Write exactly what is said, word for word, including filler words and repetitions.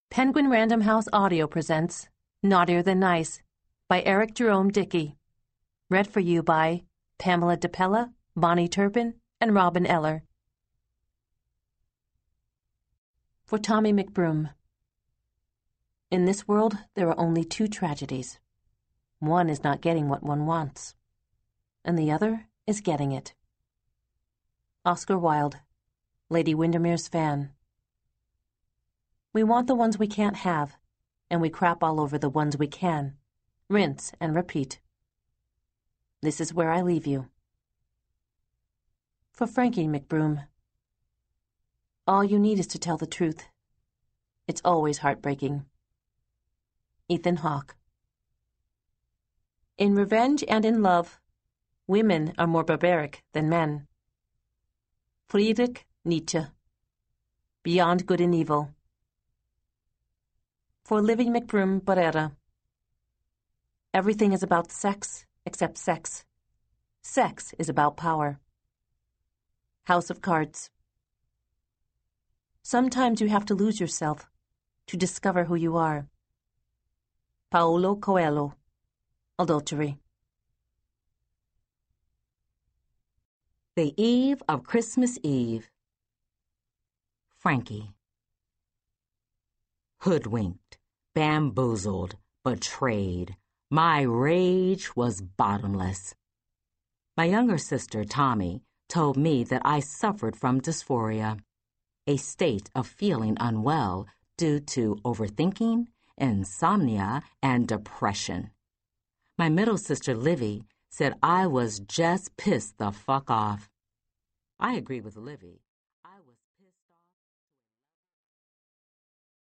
Penguin Random House Audio presents Naughtier Than Nice by Eric Jerome Dickey. Read for you by Pamela DePella, Bonnie Turpin, and Robin Eller. For Tommy McBroom. In this world, there are only two tragedies. One is not getting what one wants, and the other is getting it. Oscar Wilde, Lady Windermere's Fan. We want the ones we can't have, and we crap all over the ones we can. Rinse and repeat. This is where I leave you. For Frankie McBroom. All you need is to tell the truth. It's always heartbreaking. Ethan Hawke. In revenge and in love, women are more barbaric than men. Friedrich Nietzsche. Beyond Good and Evil. For Livy McBroom Barrera. Everything is about sex except sex. Sex is about power. House of Cards. Sometimes you have to lose yourself to discover who you are. Paulo Coelho. Adultery. The Eve of Christmas Eve. Frankie. Hoodwinked, bamboozled, betrayed. My rage was bottomless. My younger sister, Tommy, told me that I suffered from dysphoria, a state of feeling unwell due to overthinking, insomnia, and depression. My middle sister, Livy, said I was just pissed the fuck off. I agreed with Livy.